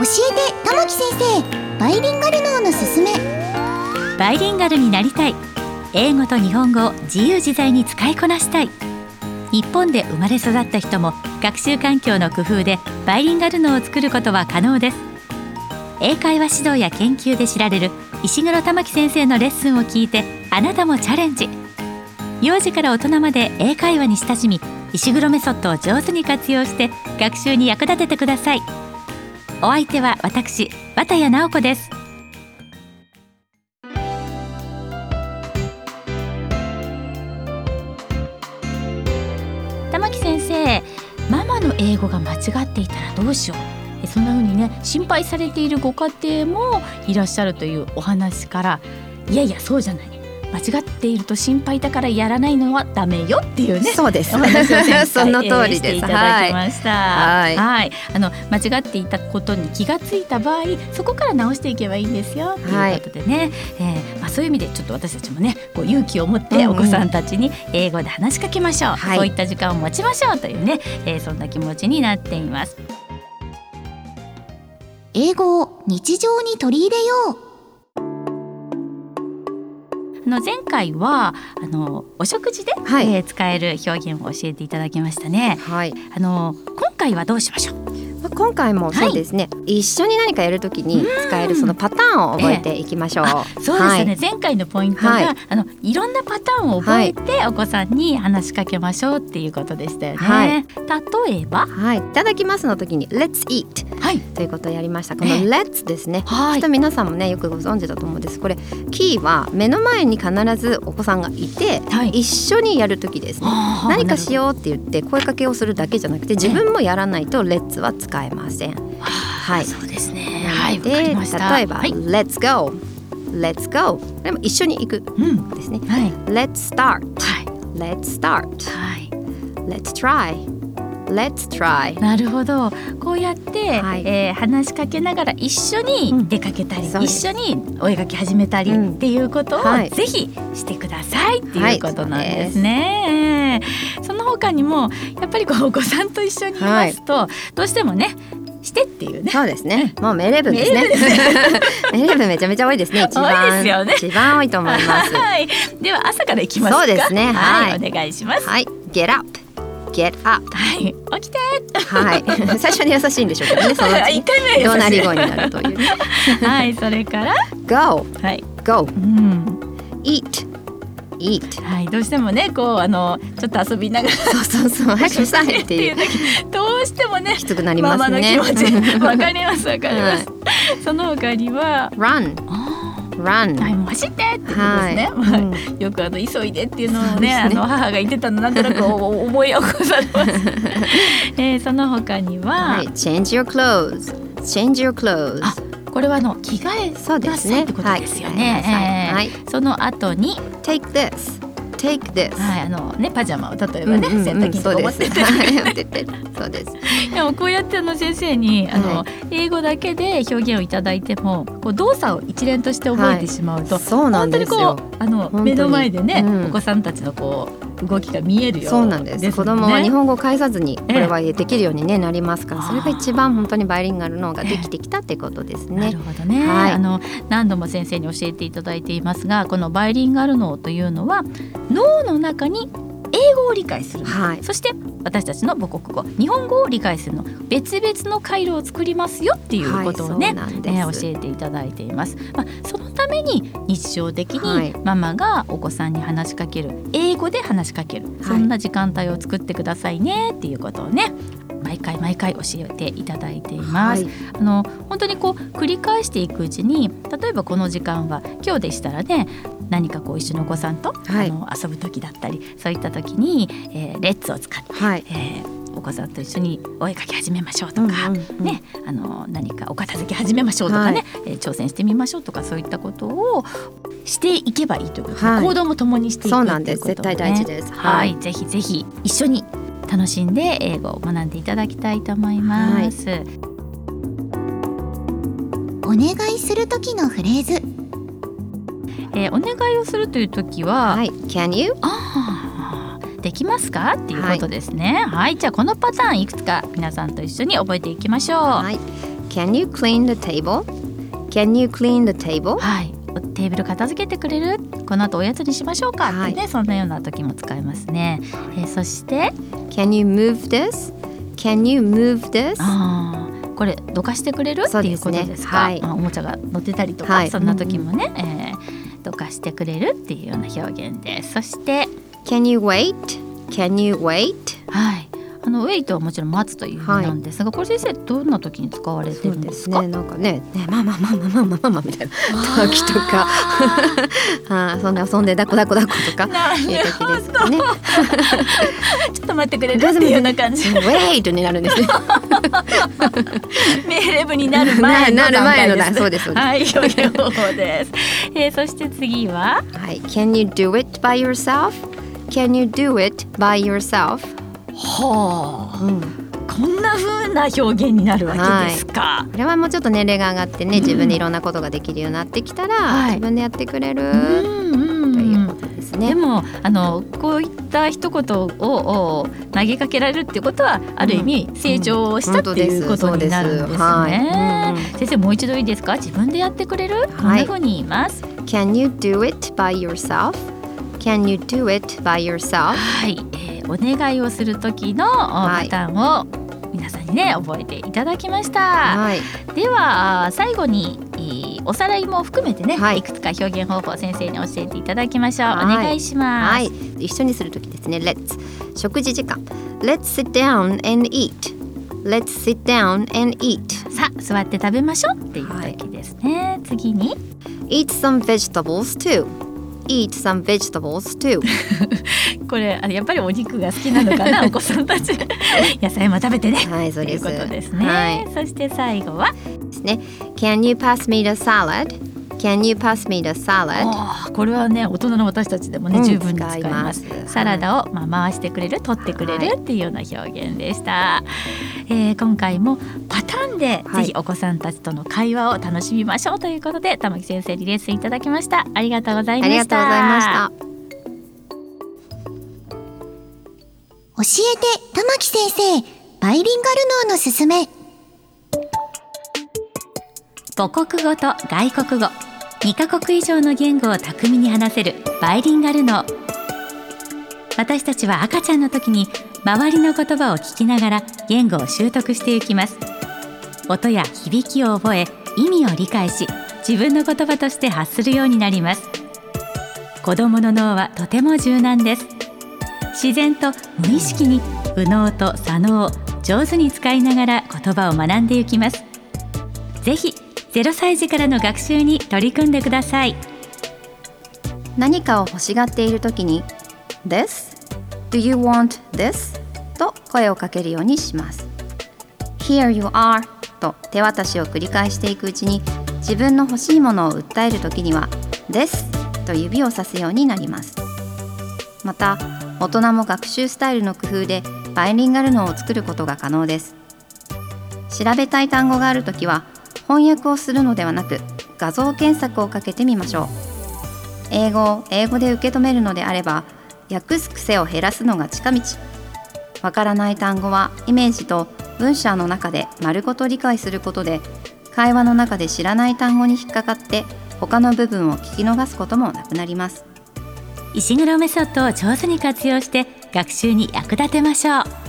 えて玉木先生、バイリンガル脳のすすめ。 バイリンガルになりたい、英語と日本語を自由自在に使いこなしたい。日本で生まれ育った人も学習環境の工夫でバイリンガル脳を作ることは可能です。英会話指導や研究で知られる石黒玉木先生のレッスンを聞いて、あなたもチャレンジ。幼児から大人まで英会話に親しみ、石黒メソッドを上手に活用して学習に役立ててください。お相手は私、綿谷直子です。玉木先生、ママの英語が間違っていたらどうしよう、そんな風にね、心配されているご家庭もいらっしゃるというお話から、いやいやそうじゃない、間違っていると心配だからやらないのはダメよっていうね、 そうですお話を先その通りです。 していただきました。 はい、 間違っていたことに気がついた場合、そこから直していけばいいんですよということでね、そういう意味でちょっと私たちもね、こう勇気を持ってお子さんたちに英語で話しかけましょう、そういった時間を持ちましょうというね、そんな気持ちになっています。 英語を日常に取り入れよう。 前回はお食事で、使える表現を教えていただきましたね。今回はどうしましょう。 今回もそうですね、一緒に何かやるときに使えるそのパターンを覚えていきましょう。 そうですね、前回のポイントが、いろんなパターンを覚えてお子さんに話しかけましょうっていうことでしたよね。例えば、 いただきますの時に Let's eat、ということをやりました。この Let's ですね、きっと皆さんもねよくご存知だと思うんです。これキーは目の前に必ずお子さんがいて、一緒にやる時ですね。何かしようって言って声かけをするだけじゃなくて、自分もやらないと Let's は使えません。 そうですね。 で、例えば、Let's go Let's go、 でも一緒に行くですね。Let's start Let's start Let's try。 なるほど。こうやって、話しかけながら一緒に出かけたり、一緒にお絵描き始めたりっていうことをぜひしてくださいっていうことなんですね。その他にもやっぱりお子さんと一緒にいますと、どうしてもね、してっていうね。 そうですね。もう命令文ですね。命令文めちゃめちゃ多いですね。 多いですよね。 一番多いと思います。 では朝からいきますか。 そうですね。 お願いします。 Get up Get up。 起きて。 最初に優しいんでしょうけどね。その 1回目怒鳴り声になるというね。 それから Go Go Eat。 どうしてもね、ちょっと遊びながら早くしたいっていうどうしてもね、 きつくなりますね。 ママの気持ちわかります。その他には Run。 もう走ってってことですね。よく急いでっていうのをね、母が言ってたのなんとなく思い起こされます。その他には、 Change your clothes。 これは着替えなさいってことですよね。その後に Take this。 パジャマを例えばね、洗濯機に持ってってそうです。 でもこうやって先生に英語だけで表現をいただいても、動作を一連として覚えてしまうと、本当に目の前でね、お子さんたちの動きが見えるようですね。 そうなんです。子供は日本語を返さずにこれはできるように、なりますから、それが一番本当にバイリンガル脳ができてきたっていうことですね。 なるほどね。何度も先生に教えていただいていますが、このバイリンガル脳というのは脳の中に英語を理解する、そして私たちの母国語日本語を理解するの別々の回路を作りますよっていうことをね、教えていただいています。そのために日常的にママがお子さんに話しかける、英語で話しかける、そんな時間帯を作ってくださいねっていうことをね、毎回教えていただいています。本当に繰り返していくうちに、例えばこの時間は今日でしたらね、何か一緒にお子さんと、遊ぶ時だったり、そういった時に、レッツを使って、お子さんと一緒にお絵描き始めましょうとか、何かお片付け始めましょうとかね、挑戦してみましょうとか、そういったことをしていけばいいということ、行動も共にしていくということ、 そうなんです。絶対大事です。 ぜひぜひ一緒に楽しんで英語を学んでいただきたいと思います。 お願いする時のフレーズ、 お願いをするという時は、 Can you？ できますかっていうことですね。じゃあこのパターンいくつか皆さんと一緒に覚えていきましょう。 Can you clean the table? Can you clean the table? はい、テーブル片付けてくれる？この後おやつにしましょうかってね、そんなような時も使いますね。そして Can you move this? Can you move this? これどかしてくれるっていうことですか？おもちゃが乗ってたりとか、そんな時もね、どかしてくれるっていうような表現です。そして Can you wait? Can you wait? はい、wait はもちろん待つという意味なんですが、これ先生どんな時に使われてるんですか？ そうですね、なんかね、ママみたいな時とかそんな遊んで抱っことかいう時ですかね。 ちょっと待ってくれるっていうような感じ。 wait になるんですね。 命令文になる前の段階です。 そうです。 はい、表現方法です。そして次は、 はい、Can you do it by yourself? Can you do it by yourself? はあ、こんな風な表現になるわけですか。 これはもうちょっと年齢が上がってね、自分でいろんなことができるようになってきたら、自分でやってくれるということですね。 でもこういった一言を投げかけられるっていうことはある意味成長したっていうことになるんですね。先生もう一度いいですか？自分でやってくれる？こんな風に言います。 Can you do it by yourself? Can you do it by yourself? はい、お願いをする時のパターンを皆さんにね覚えていただきました。では最後におさらいも含めてね、いくつか表現方法先生に教えていただきましょう。お願いします。 一緒にする時ですね。Let's 食事時間。Let's sit down and eat. Let's sit down and eat. さあ座って食べましょうっていう時ですね。次に Eat some vegetables too.Eat some vegetables too. これやっぱりお肉が好きなのかなお子さんたち。野菜も食べてね。 そうです。 ということですね。そして最後はですね。Can you pass me the salad? Can you pass me the salad? これはね大人の私たちでもね、十分に使います。サラダを回してくれる、取ってくれるっていうような表現でした。今回もパターンでぜひお子さんたちとの会話を楽しみましょうということで、玉木先生にレッスンいただきました。ありがとうございました。 ありがとうございました。 教えて玉木先生、バイリンガル脳のすすめ。 母国語と外国語2カ国以上の言語を巧みに話せるバイリンガル脳。私たちは赤ちゃんの時に周りの言葉を聞きながら言語を習得していきます。音や響きを覚え、意味を理解し、自分の言葉として発するようになります。子どもの脳はとても柔軟です。自然と無意識に右脳と左脳を上手に使いながら言葉を学んでいきます。ぜひ0歳児からの学習に取り組んでください。 何かを欲しがっているときに This? Do you want this? と声をかけるようにします。 Here you are と手渡しを繰り返していくうちに、自分の欲しいものを訴えるときには This と指をさすようになります。また大人も学習スタイルの工夫でバイリンガル脳を作ることが可能です。調べたい単語があるときは翻訳をするのではなく、画像検索をかけてみましょう。英語を英語で受け止めるのであれば、訳す癖を減らすのが近道。わからない単語はイメージと文章の中で丸ごと理解することで、会話の中で知らない単語に引っかかって他の部分を聞き逃すこともなくなります。 石黒メソッドを上手に活用して学習に役立てましょう。